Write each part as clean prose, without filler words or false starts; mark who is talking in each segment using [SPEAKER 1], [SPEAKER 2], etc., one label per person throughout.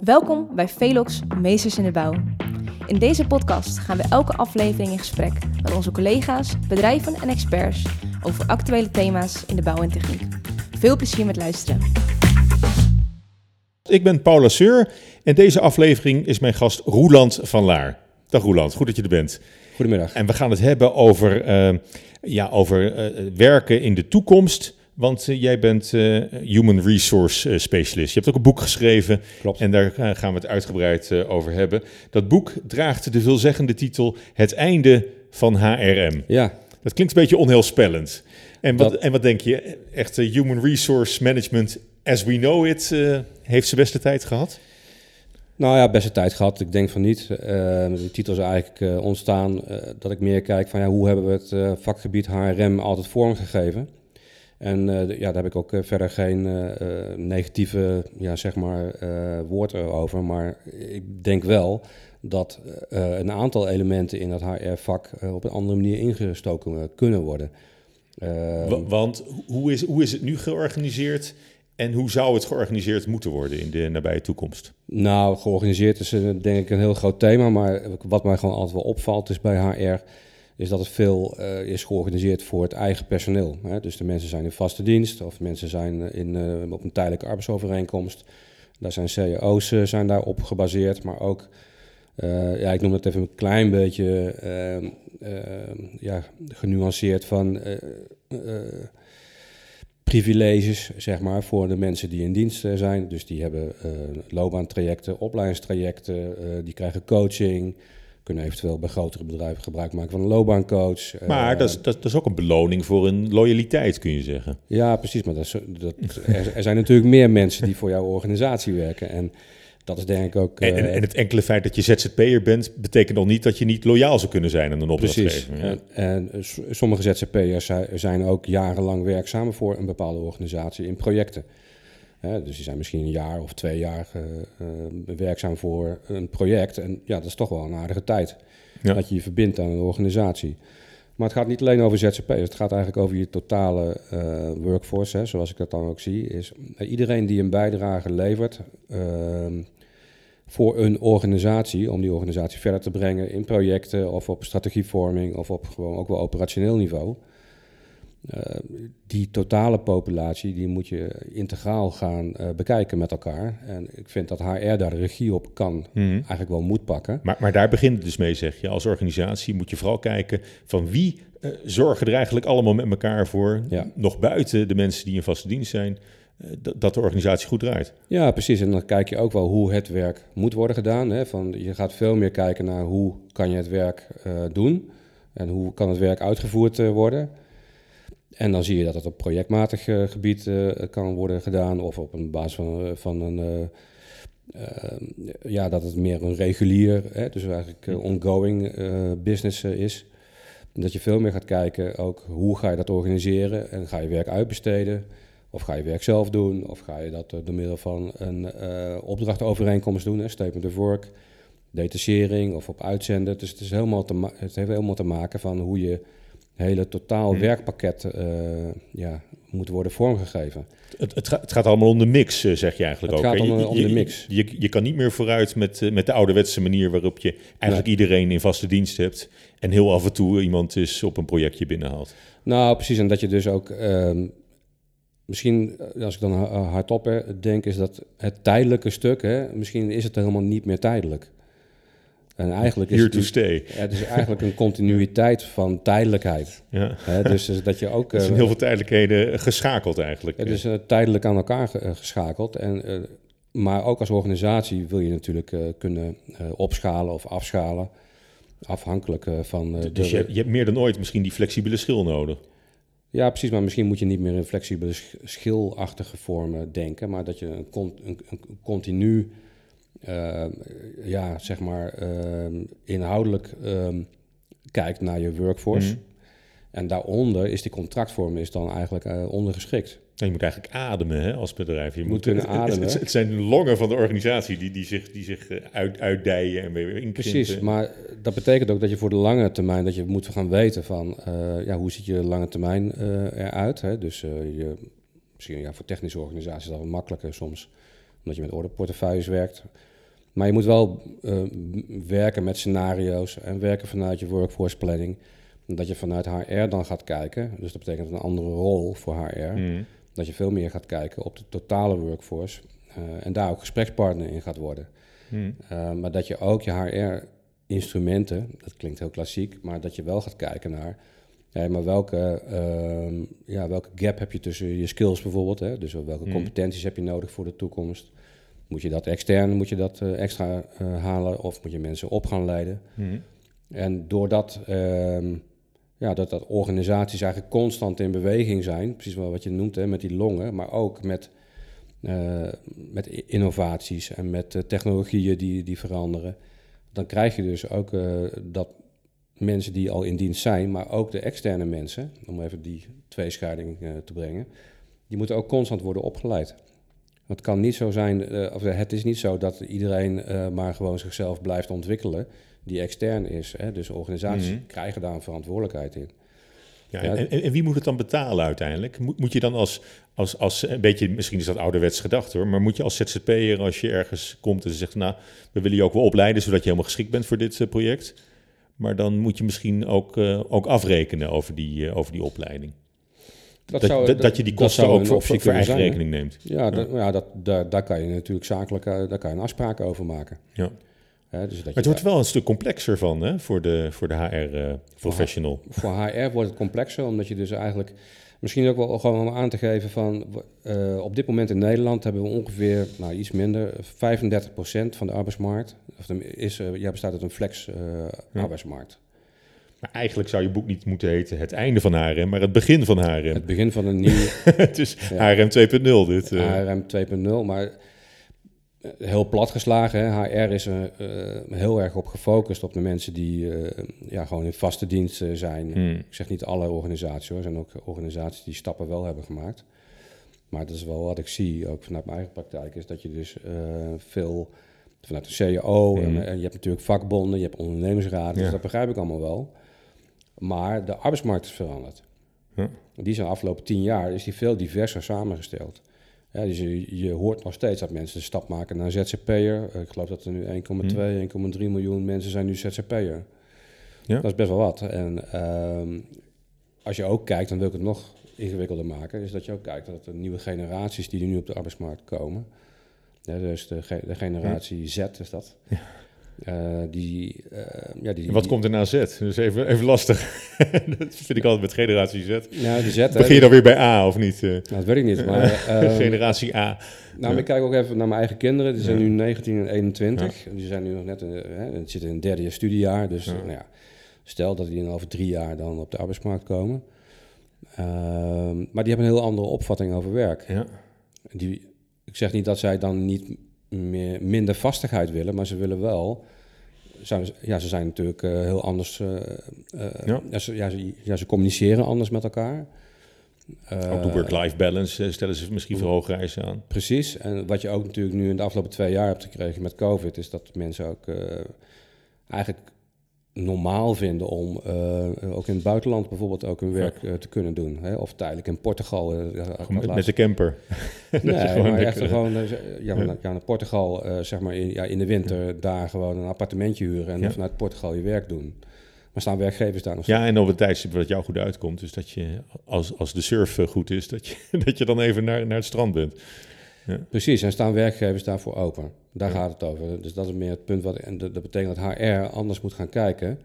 [SPEAKER 1] Welkom bij Velox Meesters in de Bouw. In deze podcast gaan we elke aflevering in gesprek met onze collega's, bedrijven en experts over actuele thema's in de bouw en techniek. Veel plezier met luisteren.
[SPEAKER 2] Ik ben Paul Lasseur en deze aflevering is mijn gast Roeland van Laar. Dag Roeland, goed dat je er bent.
[SPEAKER 3] Goedemiddag.
[SPEAKER 2] En we gaan het hebben over werken in de toekomst. Want jij bent Human Resource Specialist. Je hebt ook een boek geschreven.
[SPEAKER 3] Klopt.
[SPEAKER 2] En daar gaan we het uitgebreid over hebben. Dat boek draagt de veelzeggende titel Het einde van HRM.
[SPEAKER 3] Ja.
[SPEAKER 2] Dat klinkt een beetje onheilspellend. En wat denk je? Echt Human Resource Management as we know it heeft zijn beste tijd gehad?
[SPEAKER 3] Nou ja, beste tijd gehad. Ik denk van niet. De titel is eigenlijk ontstaan dat ik meer kijk van hoe hebben we het vakgebied HRM altijd vormgegeven. En daar heb ik ook verder geen negatieve woord over. Maar ik denk wel dat een aantal elementen in dat HR-vak op een andere manier ingestoken kunnen worden.
[SPEAKER 2] Want hoe is het nu georganiseerd en hoe zou het georganiseerd moeten worden in de nabije toekomst? Nou,
[SPEAKER 3] georganiseerd is denk ik een heel groot thema. Maar wat mij gewoon altijd wel opvalt is bij HR... is dat het veel is georganiseerd voor het eigen personeel. Hè? Dus de mensen zijn in vaste dienst of mensen zijn op een tijdelijke arbeidsovereenkomst. Daar zijn CEO's zijn daarop gebaseerd, maar ook, ik noem het even een klein beetje genuanceerd van privileges, zeg maar, voor de mensen die in dienst zijn. Dus die hebben loopbaantrajecten, opleidingstrajecten, die krijgen coaching, kunnen eventueel bij grotere bedrijven gebruik maken van een loopbaancoach.
[SPEAKER 2] Maar dat is ook een beloning voor een loyaliteit, kun je zeggen.
[SPEAKER 3] Ja, precies. Maar er zijn natuurlijk meer mensen die voor jouw organisatie werken. En dat is denk ik ook...
[SPEAKER 2] En het enkele feit dat je ZZP'er bent, betekent nog niet dat je niet loyaal zou kunnen zijn aan een opdrachtgever.
[SPEAKER 3] Precies. Ja. En sommige ZZP'ers zijn ook jarenlang werkzaam voor een bepaalde organisatie in projecten. Dus die zijn misschien 1 jaar of 2 jaar werkzaam voor een project. En ja, dat is toch wel een aardige tijd. Ja. Dat je je verbindt aan een organisatie. Maar het gaat niet alleen over ZZP'ers. Het gaat eigenlijk over je totale workforce, zoals ik dat dan ook zie. Is iedereen die een bijdrage levert voor een organisatie, om die organisatie verder te brengen in projecten of op strategievorming of op gewoon ook wel operationeel niveau. Die totale populatie, die moet je integraal gaan bekijken met elkaar. En ik vind dat HR daar de regie op kan, eigenlijk wel moet pakken.
[SPEAKER 2] Maar daar begint het dus mee, zeg je. Als organisatie moet je vooral kijken van wie zorgen er eigenlijk allemaal met elkaar voor, nog buiten de mensen die in vaste dienst zijn, dat de organisatie goed draait.
[SPEAKER 3] Ja, precies. En dan kijk je ook wel hoe het werk moet worden gedaan. Hè? Je gaat veel meer kijken naar hoe kan je het werk doen en hoe kan het werk uitgevoerd worden. En dan zie je dat het op projectmatig gebied kan worden gedaan of op een basis van een... dat het meer een regulier, dus eigenlijk ongoing business is. Dat je veel meer gaat kijken ook hoe ga je dat organiseren en ga je werk uitbesteden of ga je werk zelf doen of ga je dat door middel van een opdrachtovereenkomst doen, statement of work, detachering of op uitzenden. Dus het heeft helemaal te maken van hoe je hele totaal werkpakket moet worden vormgegeven.
[SPEAKER 2] Het gaat allemaal om de mix, zeg je eigenlijk ook.
[SPEAKER 3] Het gaat allemaal om de mix.
[SPEAKER 2] Je kan niet meer vooruit met de ouderwetse manier waarop je eigenlijk iedereen in vaste dienst hebt en heel af en toe iemand is op een projectje binnenhaalt.
[SPEAKER 3] Nou, precies. En dat je dus ook... misschien, als ik dan hardop denk, is dat het tijdelijke stuk, misschien is het helemaal niet meer tijdelijk. En eigenlijk is het is eigenlijk een continuïteit van tijdelijkheid.
[SPEAKER 2] Ja.
[SPEAKER 3] Dus dat je ook...
[SPEAKER 2] Er zijn heel veel tijdelijkheden geschakeld eigenlijk.
[SPEAKER 3] Het is tijdelijk aan elkaar geschakeld. Maar ook als organisatie wil je natuurlijk kunnen opschalen of afschalen. Afhankelijk van...
[SPEAKER 2] Dus je hebt meer dan ooit misschien die flexibele schil nodig.
[SPEAKER 3] Ja, precies. Maar misschien moet je niet meer in flexibele schilachtige vormen denken. Maar dat je een continu... inhoudelijk kijkt naar je workforce. En daaronder is die contractvorm dan eigenlijk ondergeschikt.
[SPEAKER 2] En je moet eigenlijk ademen als bedrijf. Je moet
[SPEAKER 3] kunnen ademen.
[SPEAKER 2] Het zijn de longen van de organisatie die zich uitdijen en weer inkrimpen.
[SPEAKER 3] Precies, maar dat betekent ook dat je voor de lange termijn... dat je moet gaan weten van hoe ziet je lange termijn eruit. Hè? Dus misschien voor technische organisaties is dat wel makkelijker soms. Omdat je met orderportefeuilles werkt. Maar je moet wel werken met scenario's en werken vanuit je workforce planning. Dat je vanuit HR dan gaat kijken, dus dat betekent een andere rol voor HR. Dat je veel meer gaat kijken op de totale workforce en daar ook gesprekspartner in gaat worden. Maar dat je ook je HR-instrumenten, dat klinkt heel klassiek, maar dat je wel gaat kijken naar, maar welke gap heb je tussen je skills bijvoorbeeld, hè? Dus welke competenties heb je nodig voor de toekomst? Moet je dat extern, moet je dat extra halen of moet je mensen op gaan leiden? En doordat dat organisaties eigenlijk constant in beweging zijn, precies wel wat je noemt, hè, met die longen, maar ook met innovaties en met technologieën die veranderen, dan krijg je dus ook dat mensen die al in dienst zijn, maar ook de externe mensen, om even die tweescheiding te brengen, die moeten ook constant worden opgeleid. Het kan niet zo zijn, het is niet zo dat iedereen maar gewoon zichzelf blijft ontwikkelen die extern is. Hè? Dus organisaties krijgen daar een verantwoordelijkheid in.
[SPEAKER 2] Ja, en wie moet het dan betalen uiteindelijk? Moet je dan als een beetje, misschien is dat ouderwets gedacht hoor, maar moet je als ZZP'er, als je ergens komt en ze zegt, nou, we willen je ook wel opleiden, zodat je helemaal geschikt bent voor dit project. Maar dan moet je misschien ook afrekenen over die opleiding. Dat je die kosten ook voor eigen rekening neemt.
[SPEAKER 3] Daar kan je natuurlijk zakelijk daar kan je een afspraak over maken.
[SPEAKER 2] Ja. Dus maar het wordt wel een stuk complexer van, hè, voor de HR-professional.
[SPEAKER 3] Voor HR wordt het complexer, omdat je dus eigenlijk misschien ook wel gewoon om aan te geven van op dit moment in Nederland hebben we ongeveer, iets minder, 35% van de arbeidsmarkt. Bestaat uit een flex arbeidsmarkt.
[SPEAKER 2] Maar eigenlijk zou je boek niet moeten heten Het einde van HRM, maar Het begin van HRM.
[SPEAKER 3] Het begin van een nieuw...
[SPEAKER 2] Het is HRM 2.0 dit.
[SPEAKER 3] HRM 2.0, maar heel plat geslagen. Hè. HR is heel erg op gefocust op de mensen die gewoon in vaste dienst zijn. Ik zeg niet alle organisaties hoor. Er zijn ook organisaties die stappen wel hebben gemaakt. Maar dat is wel wat ik zie, ook vanuit mijn eigen praktijk, is dat je dus veel vanuit de CAO en je hebt natuurlijk vakbonden, je hebt ondernemersraden, dus dat begrijp ik allemaal wel. Maar de arbeidsmarkt is veranderd. Die zijn de afgelopen 10 jaar is die veel diverser samengesteld. Ja, dus je hoort nog steeds dat mensen de stap maken naar ZZP'er. Ik geloof dat er nu 1,2, 1,3 miljoen mensen zijn nu ZZP'er. Ja. Dat is best wel wat. En als je ook kijkt, dan wil ik het nog ingewikkelder maken, is dat je ook kijkt dat de nieuwe generaties die nu op de arbeidsmarkt komen, dus de generatie Z is dat. Ja.
[SPEAKER 2] Wat komt er na Z? Dus even lastig. Dat vind ik altijd met generatie Z.
[SPEAKER 3] Ja, de Z,
[SPEAKER 2] begin je dan weer bij A of niet?
[SPEAKER 3] Dat weet ik niet. Maar,
[SPEAKER 2] generatie A.
[SPEAKER 3] Maar ik kijk ook even naar mijn eigen kinderen. Die zijn nu 19 en 21. Ja. Die zijn nu nog net zitten in het 3e studiejaar. Dus stel dat die over 3 jaar dan op de arbeidsmarkt komen. Maar die hebben een heel andere opvatting over werk. Ja. Ik zeg niet dat zij dan niet minder vastigheid willen, maar ze willen wel. Ze zijn natuurlijk heel anders. Ze communiceren anders met elkaar.
[SPEAKER 2] Ook de work-life balance stellen ze misschien veel hogere eisen aan.
[SPEAKER 3] Precies. En wat je ook natuurlijk nu in de afgelopen 2 jaar hebt gekregen met COVID, is dat mensen ook eigenlijk normaal vinden om ook in het buitenland bijvoorbeeld ook hun werk te kunnen doen. Hè? Of tijdelijk in Portugal.
[SPEAKER 2] Met de camper.
[SPEAKER 3] Nee, maar echt gewoon naar Portugal, zeg maar in de winter daar gewoon een appartementje huren en vanuit Portugal je werk doen. Maar staan werkgevers daar nog steeds?
[SPEAKER 2] Ja, en op het tijdstip wat jou goed uitkomt. Dus dat je, als de surf goed is, dat je dan even naar het strand bent. Ja.
[SPEAKER 3] Precies, en staan werkgevers daarvoor open. Daar gaat het over. Dus dat is meer het punt. En dat betekent dat HR anders moet gaan kijken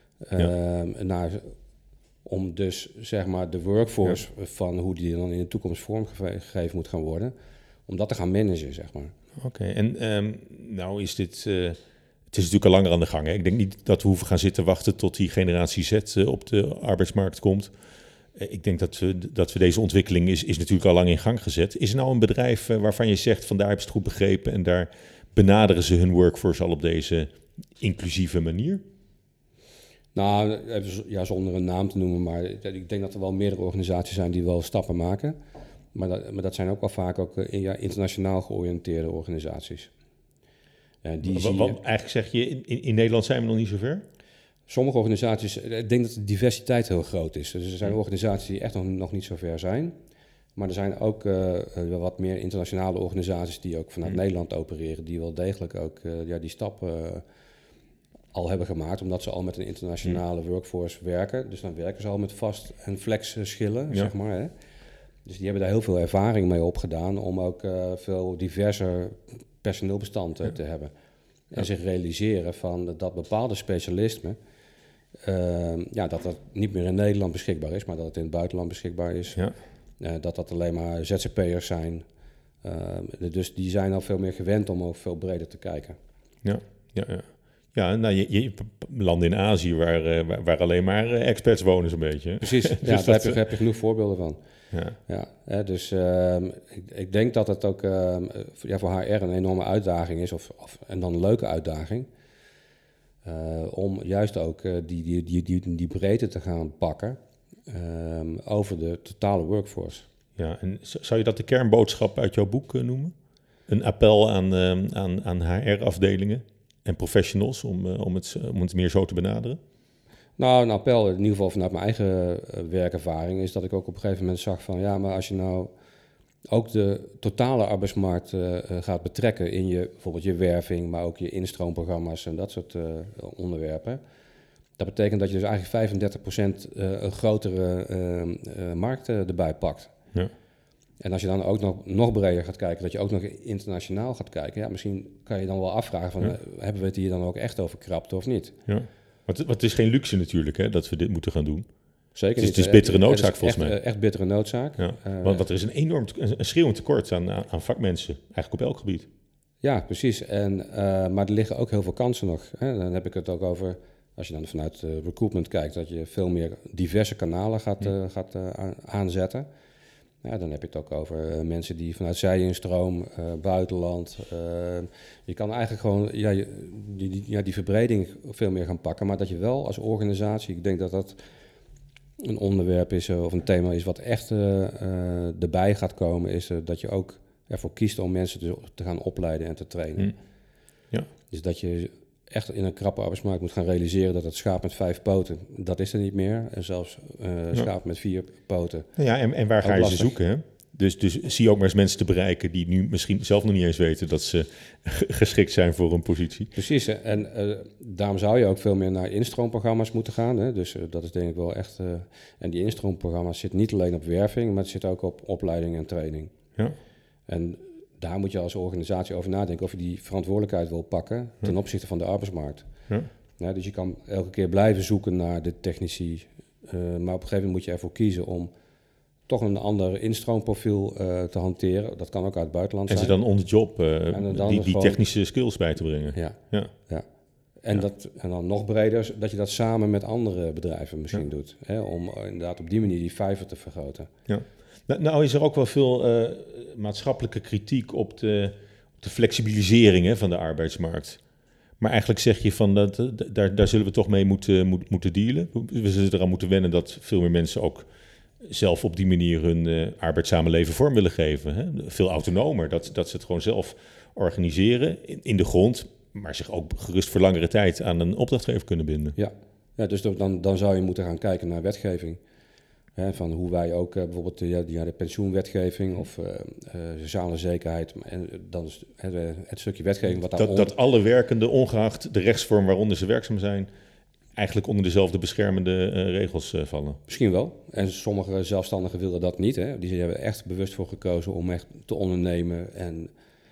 [SPEAKER 3] om dus zeg maar de workforce van hoe die dan in de toekomst vormgegeven moet gaan worden, om dat te gaan managen, zeg maar.
[SPEAKER 2] Oké, en nou is dit... Het is natuurlijk al langer aan de gang. Hè? Ik denk niet dat we hoeven gaan zitten wachten tot die generatie Z op de arbeidsmarkt komt. Ik denk dat we deze ontwikkeling is natuurlijk al lang in gang gezet. Is er nou een bedrijf waarvan je zegt, van daar hebben ze het goed begrepen en daar benaderen ze hun workforce al op deze inclusieve manier?
[SPEAKER 3] Nou, zonder een naam te noemen, maar ik denk dat er wel meerdere organisaties zijn die wel stappen maken. Maar dat zijn ook wel vaak ook internationaal georiënteerde organisaties.
[SPEAKER 2] Eigenlijk zeg je, in Nederland zijn we nog niet zo ver?
[SPEAKER 3] Sommige organisaties, ik denk dat de diversiteit heel groot is. Dus er zijn organisaties die echt nog niet zo ver zijn. Maar er zijn ook wat meer internationale organisaties die ook vanuit Nederland opereren, die wel degelijk ook die stap al hebben gemaakt, omdat ze al met een internationale workforce werken. Dus dan werken ze al met vast- en flex-schillen, zeg maar. Hè. Dus die hebben daar heel veel ervaring mee opgedaan om ook veel diverser personeelbestand te hebben. En zich realiseren van dat bepaalde specialisme, dat niet meer in Nederland beschikbaar is, maar dat het in het buitenland beschikbaar is. Ja. Dat alleen maar ZZP'ers zijn. Dus die zijn al veel meer gewend om ook veel breder te kijken.
[SPEAKER 2] Ja. Ja, nou, je landen in Azië waar alleen maar experts wonen zo'n beetje.
[SPEAKER 3] Precies, dus daar heb je genoeg voorbeelden van. Dus ik denk dat het ook voor HR een enorme uitdaging is, en dan een leuke uitdaging, om juist ook die breedte te gaan pakken over de totale workforce.
[SPEAKER 2] Ja, en zou je dat de kernboodschap uit jouw boek noemen? Een appel aan HR-afdelingen en professionals om het meer zo te benaderen?
[SPEAKER 3] Nou, een appel, in ieder geval vanuit mijn eigen werkervaring, is dat ik ook op een gegeven moment zag van, ja, maar als je nou ook de totale arbeidsmarkt gaat betrekken in bijvoorbeeld je werving, maar ook je instroomprogramma's en dat soort onderwerpen. Dat betekent dat je dus eigenlijk 35% een grotere markt erbij pakt. Ja. En als je dan ook nog breder gaat kijken, dat je ook nog internationaal gaat kijken, ja, misschien kan je dan wel afvragen van, hebben we het hier dan ook echt over krapte of niet?
[SPEAKER 2] Ja. Want het is geen luxe natuurlijk, hè, dat we dit moeten gaan doen.
[SPEAKER 3] Zeker niet.
[SPEAKER 2] Het is bittere noodzaak volgens mij.
[SPEAKER 3] Echt bittere noodzaak.
[SPEAKER 2] Ja. Want er is een schreeuwend tekort aan vakmensen, eigenlijk op elk gebied.
[SPEAKER 3] Ja, precies. Maar er liggen ook heel veel kansen nog. Hè. Dan heb ik het ook over, als je dan vanuit recruitment kijkt, dat je veel meer diverse kanalen gaat aanzetten. Ja, dan heb je het ook over mensen die vanuit zij-instroom, buitenland. Je kan eigenlijk gewoon die verbreding veel meer gaan pakken. Maar dat je wel als organisatie, ik denk dat dat een onderwerp is of een thema is wat echt erbij gaat komen, is dat je ook ervoor kiest om mensen te gaan opleiden en te trainen. Ja. Dus dat je echt in een krappe arbeidsmarkt moet gaan realiseren dat het schaap met 5 poten, dat is er niet meer. En zelfs schaap met 4 poten.
[SPEAKER 2] Ja, en waar ga je ze zoeken? Hè? Dus zie je ook maar eens mensen te bereiken die nu misschien zelf nog niet eens weten dat ze geschikt zijn voor een positie.
[SPEAKER 3] Precies, en daarom zou je ook veel meer naar instroomprogramma's moeten gaan. Hè? Dus dat is denk ik wel echt. En die instroomprogramma's zitten niet alleen op werving, maar het zit ook op opleiding en training. Ja. En daar moet je als organisatie over nadenken of je die verantwoordelijkheid wil pakken ten opzichte van de arbeidsmarkt. Ja. Ja, dus je kan elke keer blijven zoeken naar de technici, maar op een gegeven moment moet je ervoor kiezen om toch een ander instroomprofiel te hanteren. Dat kan ook uit het buitenland zijn.
[SPEAKER 2] En ze dan on the job die technische skills bij te brengen.
[SPEAKER 3] Ja. En dan nog breder, dat je dat samen met andere bedrijven misschien doet. Hè, om inderdaad op die manier die vijver te vergroten. Ja.
[SPEAKER 2] Nou is er ook wel veel maatschappelijke kritiek op de flexibilisering van de arbeidsmarkt. Maar eigenlijk zeg je van daar zullen we toch mee moeten dealen. We zullen eraan moeten wennen dat veel meer mensen ook zelf op die manier hun arbeidszame leven vorm willen geven. Hè? Veel autonomer, dat ze het gewoon zelf organiseren in de grond, maar zich ook gerust voor langere tijd aan een opdrachtgever kunnen binden.
[SPEAKER 3] Ja, dus dan zou je moeten gaan kijken naar wetgeving. Hè, van hoe wij ook bijvoorbeeld de pensioenwetgeving of sociale zekerheid. En dan is het stukje wetgeving wat daar
[SPEAKER 2] dat alle werkenden, ongeacht de rechtsvorm waaronder ze werkzaam zijn, eigenlijk onder dezelfde beschermende regels vallen.
[SPEAKER 3] Misschien wel. En sommige zelfstandigen willen dat niet. Hè. Die hebben echt bewust voor gekozen om echt te ondernemen en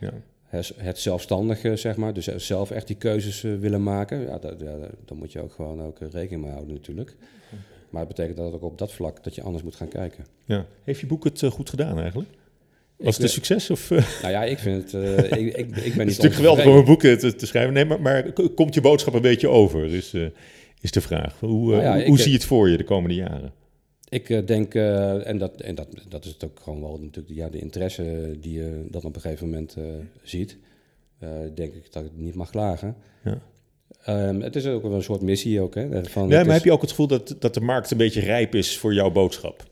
[SPEAKER 3] het zelfstandige, zeg maar. Dus zelf echt die keuzes willen maken. Ja, daar moet je ook gewoon ook rekening mee houden natuurlijk. Maar het betekent dat het ook op dat vlak dat je anders moet gaan kijken.
[SPEAKER 2] Ja. Heeft je boek het goed gedaan eigenlijk? Was het een succes? Of?
[SPEAKER 3] Nou ja, ik vind het... ik ben niet
[SPEAKER 2] het is natuurlijk geweldig om een boek te schrijven. Nee, maar komt je boodschap een beetje over? Dus is de vraag. Hoe zie je het voor je de komende jaren?
[SPEAKER 3] Ik denk, en dat is het ook gewoon wel natuurlijk de interesse die je dan op een gegeven moment ziet. Denk ik dat ik niet mag klagen. Ja. Het is ook wel een soort missie ook. Hè,
[SPEAKER 2] maar heb je ook het gevoel dat de markt een beetje rijp is voor jouw boodschap?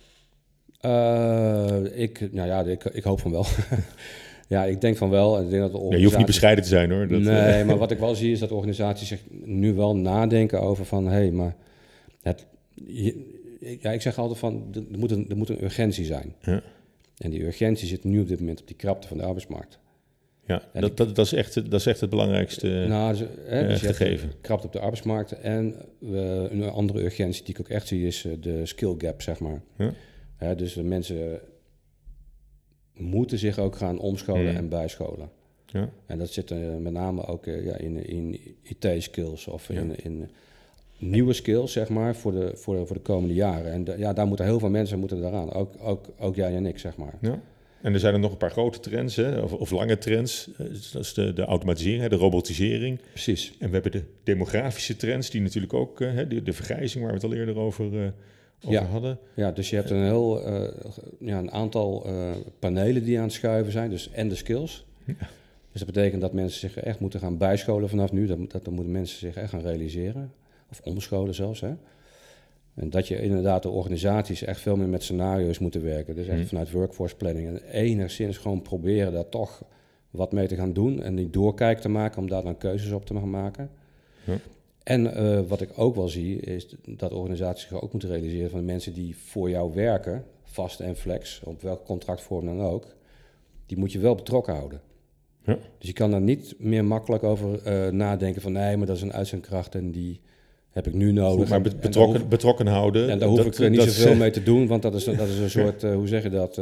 [SPEAKER 3] Ik hoop van wel. Ja, ik denk van wel. Ik denk dat de organisatie...
[SPEAKER 2] je hoeft niet bescheiden te zijn hoor.
[SPEAKER 3] Nee, maar wat ik wel zie is dat organisaties zich nu wel nadenken over van... maar ik zeg altijd van, er moet een urgentie zijn. Ja. En die urgentie zit nu op dit moment op die krapte van de arbeidsmarkt.
[SPEAKER 2] Ja, dat is echt het belangrijkste
[SPEAKER 3] dus
[SPEAKER 2] gegeven.
[SPEAKER 3] Krapte op de arbeidsmarkt. En een andere urgentie die ik ook echt zie is de skill gap, zeg maar.
[SPEAKER 2] Ja.
[SPEAKER 3] Dus de mensen moeten zich ook gaan omscholen en bijscholen.
[SPEAKER 2] Ja.
[SPEAKER 3] En dat zit met name ook in IT-skills of in nieuwe skills, zeg maar, voor de komende jaren. En daar moeten heel veel mensen daaraan. Ook jij en ik, zeg maar.
[SPEAKER 2] Ja. En er zijn er nog een paar grote trends, hè, of lange trends. Dat is de automatisering, de robotisering.
[SPEAKER 3] Precies.
[SPEAKER 2] En we hebben de demografische trends, die natuurlijk ook, de vergrijzing waar we het al eerder over hadden.
[SPEAKER 3] Ja, dus je hebt een aantal panelen die aan het schuiven zijn, dus en de skills. Ja. Dus dat betekent dat mensen zich echt moeten gaan bijscholen vanaf nu. Dat moeten mensen zich echt gaan realiseren. Of omscholen zelfs, hè. En dat je inderdaad de organisaties echt veel meer met scenario's moeten werken. Dus echt vanuit workforce planning. En enigszins gewoon proberen daar toch wat mee te gaan doen. En die doorkijk te maken om daar dan keuzes op te gaan maken. Ja. En wat ik ook wel zie, is dat organisaties zich ook moeten realiseren van de mensen die voor jou werken, vast en flex, op welke contractvorm dan ook, die moet je wel betrokken houden. Ja. Dus je kan daar niet meer makkelijk over nadenken van nee, maar dat is een uitzendkracht en die heb ik nu nodig.
[SPEAKER 2] Maar betrokken houden.
[SPEAKER 3] En daar hoef ik niet zoveel mee te doen, want dat is een soort, hoe zeg je dat?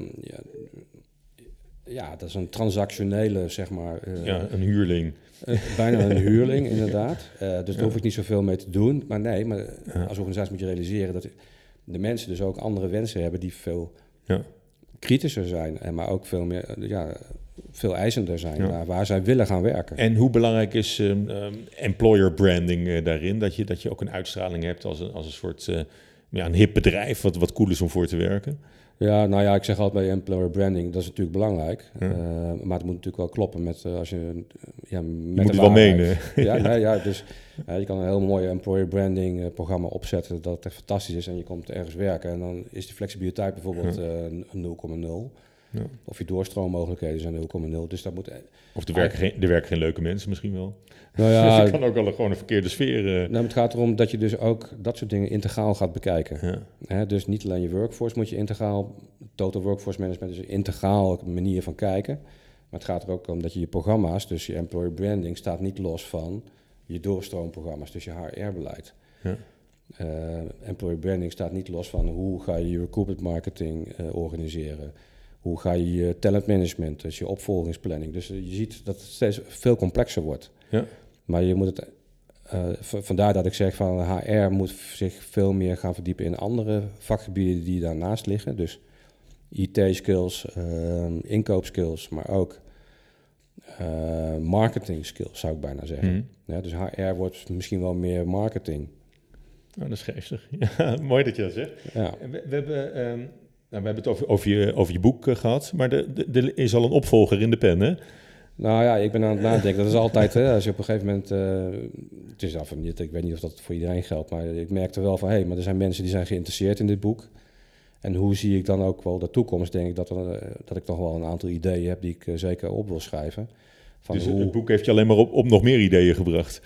[SPEAKER 3] Dat is een transactionele, zeg maar.
[SPEAKER 2] Een huurling.
[SPEAKER 3] Bijna een huurling, inderdaad. Dus daar hoef ik niet zoveel mee te doen. Maar als organisatie moet je realiseren dat de mensen dus ook andere wensen hebben die veel kritischer zijn. Maar ook veel meer, veel eisender zijn, waar zij willen gaan werken.
[SPEAKER 2] En hoe belangrijk is employer branding daarin? Dat je ook een uitstraling hebt als een soort een hip bedrijf, wat cool is om voor te werken?
[SPEAKER 3] Ja, ik zeg altijd bij employer branding, dat is natuurlijk belangrijk. Ja. Maar het moet natuurlijk wel kloppen met als je
[SPEAKER 2] je moet het wel menen.
[SPEAKER 3] Dus je kan een heel mooi employer branding programma opzetten dat echt fantastisch is en je komt ergens werken en dan is die flexibiliteit bijvoorbeeld 0,0. Ja. Of je doorstroommogelijkheden zijn 0,0. Dus dat moet.
[SPEAKER 2] Of er werken geen leuke mensen misschien wel.
[SPEAKER 3] Nou ja,
[SPEAKER 2] dus je kan ook wel gewoon een verkeerde sfeer.
[SPEAKER 3] Het gaat erom dat je dus ook dat soort dingen integraal gaat bekijken. Ja. Dus niet alleen je workforce moet je integraal, total workforce management is een integraal manier van kijken. Maar het gaat er ook om dat je programma's, dus je employer branding, staat niet los van je doorstroomprogramma's, dus je HR-beleid. Ja. Employer branding staat niet los van hoe ga je recruitment marketing organiseren. Hoe ga je je talentmanagement, dus je opvolgingsplanning. Dus je ziet dat het steeds veel complexer wordt. Ja. Maar je moet het, vandaar dat ik zeg van HR moet zich veel meer gaan verdiepen in andere vakgebieden die daarnaast liggen. Dus IT-skills, inkoopskills, maar ook marketing-skills zou ik bijna zeggen. Mm-hmm. Ja, dus HR wordt misschien wel meer marketing.
[SPEAKER 2] Nou, dat is geestig. Ja, mooi dat je dat zegt. Ja. We hebben... we hebben het over je boek gehad, maar er is al een opvolger in de pen, hè?
[SPEAKER 3] Nou ja, ik ben aan het nadenken. Dat is altijd, hè, als je op een gegeven moment... het is af en niet, ik weet niet of dat voor iedereen geldt, maar ik merkte wel van... maar er zijn mensen die zijn geïnteresseerd in dit boek. En hoe zie ik dan ook wel de toekomst? Denk ik dat ik nog wel een aantal ideeën heb die ik zeker op wil schrijven. Van
[SPEAKER 2] dus het boek heeft je alleen maar op nog meer ideeën gebracht?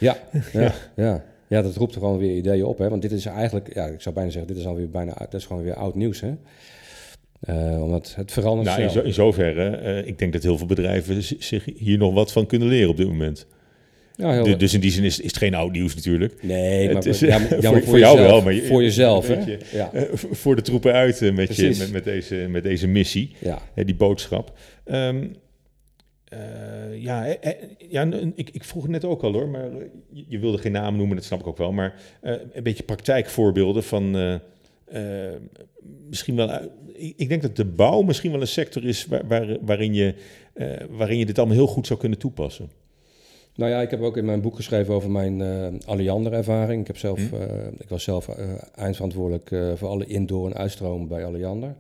[SPEAKER 3] Ja, dat roept er gewoon weer ideeën op, hè? Want dit is eigenlijk, ik zou bijna zeggen, dit is alweer dat is gewoon weer oud nieuws, hè? Omdat het verandert snel.
[SPEAKER 2] In zoverre, ik denk dat heel veel bedrijven zich hier nog wat van kunnen leren op dit moment. Ja, dus in die zin is het geen oud nieuws natuurlijk.
[SPEAKER 3] Nee, maar,
[SPEAKER 2] is,
[SPEAKER 3] maar
[SPEAKER 2] voor jou wel. Maar
[SPEAKER 3] voor jezelf, hè?
[SPEAKER 2] Voor de troepen uit met deze missie, die boodschap. Ik vroeg het net ook al hoor, maar je wilde geen naam noemen, dat snap ik ook wel. Maar een beetje praktijkvoorbeelden van misschien wel... Ik denk dat de bouw misschien wel een sector is waarin je dit allemaal heel goed zou kunnen toepassen.
[SPEAKER 3] Nou ja, ik heb ook in mijn boek geschreven over mijn Alliander-ervaring. Ik was zelf eindverantwoordelijk voor alle indoor- en uitstroom bij Alliander.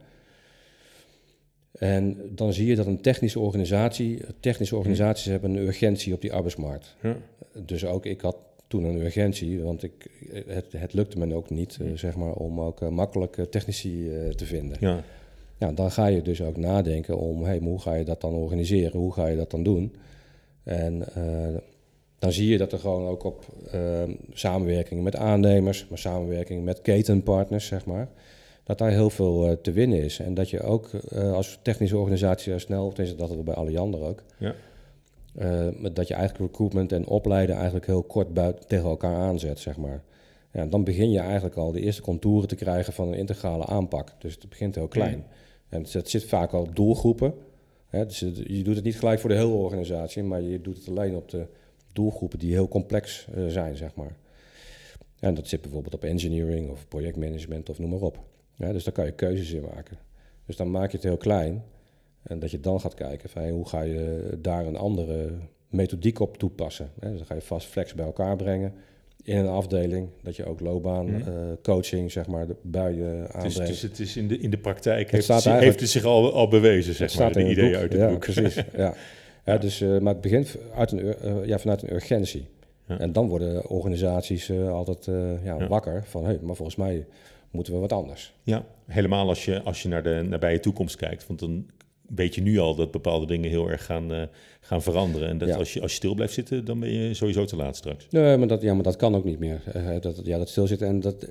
[SPEAKER 3] En dan zie je dat technische organisaties hebben een urgentie op die arbeidsmarkt. Ja. Dus ook ik had toen een urgentie, want het lukte me ook niet, zeg maar, om ook makkelijk technici te vinden. Ja. Ja, dan ga je dus ook nadenken om, hoe ga je dat dan organiseren? Hoe ga je dat dan doen? En dan zie je dat er gewoon ook op samenwerking met aannemers, maar samenwerking met ketenpartners, zeg maar, dat daar heel veel te winnen is. En dat je ook als technische organisatie snel, of tenminste dat het bij Alliander ook, dat je eigenlijk recruitment en opleiden eigenlijk heel kort tegen elkaar aanzet, zeg maar. Ja, dan begin je eigenlijk al de eerste contouren te krijgen van een integrale aanpak. Dus het begint heel klein. En het zit vaak al op doelgroepen. Hè, dus je doet het niet gelijk voor de hele organisatie, maar je doet het alleen op de doelgroepen die heel complex zijn, zeg maar. En dat zit bijvoorbeeld op engineering of projectmanagement of noem maar op. Ja, dus daar kan je keuzes in maken. Dus dan maak je het heel klein. En dat je dan gaat kijken van hoe ga je daar een andere methodiek op toepassen. Hè? Dus dan ga je vast flex bij elkaar brengen in een afdeling. Dat je ook loopbaan, coaching, zeg maar, bij je aanbrengt. Dus
[SPEAKER 2] het is in de praktijk heeft het zich al bewezen, zeg maar, de ideeën uit het boek.
[SPEAKER 3] Precies, ja. Dus, maar het begint vanuit een urgentie. Ja. En dan worden organisaties altijd wakker van, maar volgens mij moeten we wat anders.
[SPEAKER 2] Ja, helemaal als je naar de nabije toekomst kijkt. Want dan weet je nu al dat bepaalde dingen heel erg gaan veranderen. En dat als je stil blijft zitten, dan ben je sowieso te laat straks.
[SPEAKER 3] Nee, maar dat kan ook niet meer. Dat stilzitten en dat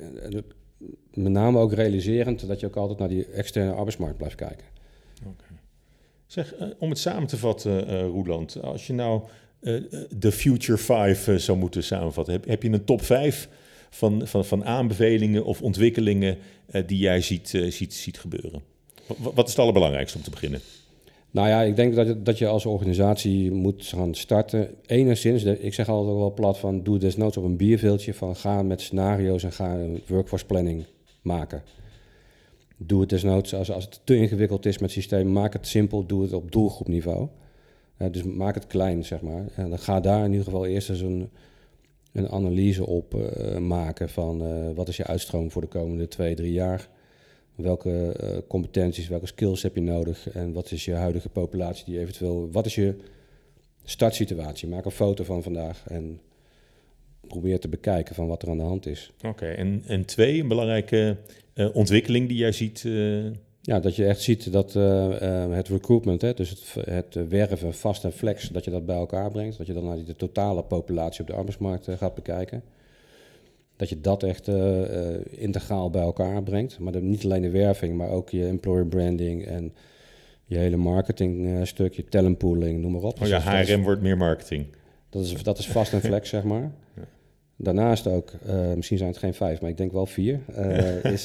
[SPEAKER 3] met name ook realiserend dat je ook altijd naar die externe arbeidsmarkt blijft kijken.
[SPEAKER 2] Okay. Zeg, om het samen te vatten, Roeland, als je nou de Future 5 zou moeten samenvatten, heb je een top 5 van aanbevelingen of ontwikkelingen die jij ziet gebeuren? Wat is het allerbelangrijkste om te beginnen?
[SPEAKER 3] Nou ja, ik denk dat je als organisatie moet gaan starten. Enigszins, ik zeg altijd wel plat van, doe desnoods op een bierveeltje, van ga met scenario's en ga een workforce planning maken. Doe het desnoods, als het te ingewikkeld is met systeem, maak het simpel, doe het op doelgroepniveau. Dus maak het klein, zeg maar. En dan ga daar in ieder geval eerst eens een analyse op maken van wat is je uitstroom voor de komende 2-3 jaar. Welke competenties, welke skills heb je nodig en wat is je huidige populatie die eventueel... Wat is je startsituatie? Maak een foto van vandaag en probeer te bekijken van wat er aan de hand is.
[SPEAKER 2] Oké, en 2, een belangrijke ontwikkeling die jij ziet...
[SPEAKER 3] Ja, dat je echt ziet dat het recruitment, dus het werven vast en flex, dat je dat bij elkaar brengt. Dat je dan naar de totale populatie op de arbeidsmarkt gaat bekijken. Dat je dat echt integraal bij elkaar brengt. Maar niet alleen de werving, maar ook je employer branding en je hele marketing stuk, je talentpooling, noem maar op.
[SPEAKER 2] Oh ja, HRM wordt meer marketing.
[SPEAKER 3] Dat is vast en flex, zeg maar. Ja. Daarnaast ook, misschien zijn het geen 5, maar ik denk wel 4, is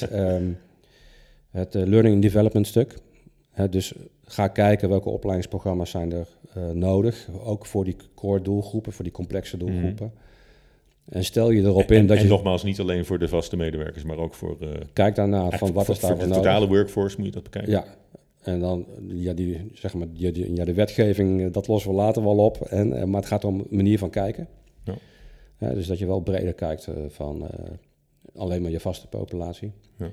[SPEAKER 3] het learning and development stuk. Dus ga kijken welke opleidingsprogramma's zijn er nodig. Ook voor die core doelgroepen, voor die complexe doelgroepen. En stel je erop in dat je...
[SPEAKER 2] En nogmaals, niet alleen voor de vaste medewerkers, maar ook voor...
[SPEAKER 3] Kijk daarna van wat is daarvoor nodig.
[SPEAKER 2] Voor de totale workforce moet je dat bekijken.
[SPEAKER 3] Ja, en dan de wetgeving, dat lossen we later wel op. Maar het gaat om een manier van kijken. Ja, dus dat je wel breder kijkt van alleen maar je vaste populatie.
[SPEAKER 2] Ja.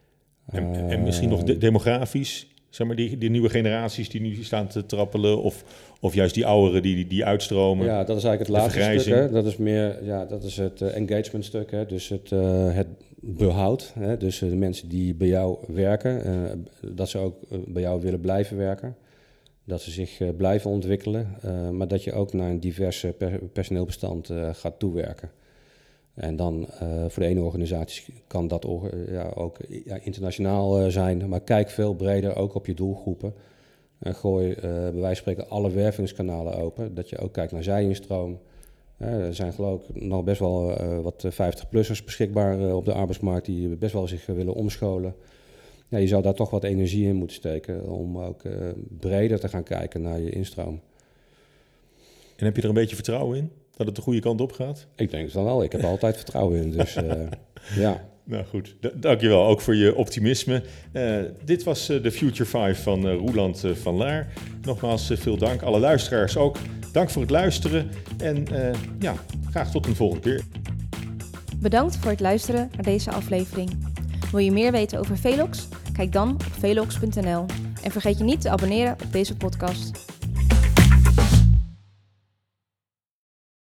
[SPEAKER 2] En misschien nog demografisch, zeg maar die nieuwe generaties die nu staan te trappelen, of juist die ouderen die uitstromen.
[SPEAKER 3] Ja, dat is eigenlijk het laatste stuk. Hè. Dat is meer, dat is het engagement stuk. Hè. Dus het behoud. Hè. Dus de mensen die bij jou werken, dat ze ook bij jou willen blijven werken. Dat ze zich blijven ontwikkelen, maar dat je ook naar een divers personeelbestand gaat toewerken. En dan voor de ene organisatie kan dat ook internationaal zijn, maar kijk veel breder ook op je doelgroepen. Gooi bij wijze van spreken alle wervingskanalen open, dat je ook kijkt naar zijinstroom. Er zijn geloof ik nog best wel wat 50-plussers beschikbaar op de arbeidsmarkt die best wel zich willen omscholen. Ja, je zou daar toch wat energie in moeten steken om ook breder te gaan kijken naar je instroom.
[SPEAKER 2] En heb je er een beetje vertrouwen in? Dat het de goede kant op gaat?
[SPEAKER 3] Ik denk het dan wel. Ik heb er altijd vertrouwen in. Dus ja.
[SPEAKER 2] Nou goed, dankjewel ook voor je optimisme. Dit was de Future 5 van Roeland van Laar. Nogmaals veel dank. Alle luisteraars ook. Dank voor het luisteren. En graag tot een volgende keer.
[SPEAKER 1] Bedankt voor het luisteren naar deze aflevering. Wil je meer weten over Velox? Kijk dan op velox.nl. En vergeet je niet te abonneren op deze podcast.